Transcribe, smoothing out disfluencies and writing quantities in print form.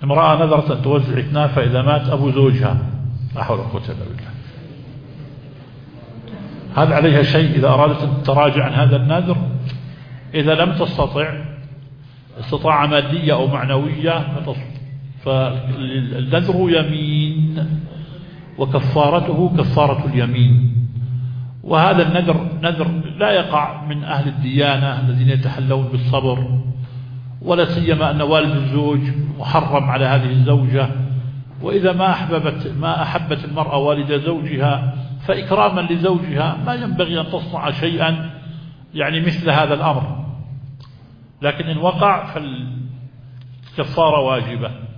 امرأة نذرت أن توزع كنافة إذا مات أبو زوجها، لا حول ولا قوة إلا بالله. هل عليها شيء إذا أرادت أن تتراجع عن هذا النذر؟ إذا لم تستطع استطاعة مادية أو معنوية فالنذر يمين وكفارته كفارة اليمين. وهذا النذر لا يقع من أهل الديانة الذين يتحلون بالصبر، ولا سيما أن والد الزوج محرم على هذه الزوجة. وإذا ما أحبت المرأة والد زوجها فإكراما لزوجها ما ينبغي أن تصنع شيئا يعني مثل هذا الأمر، لكن إن وقع فالكفارة واجبة.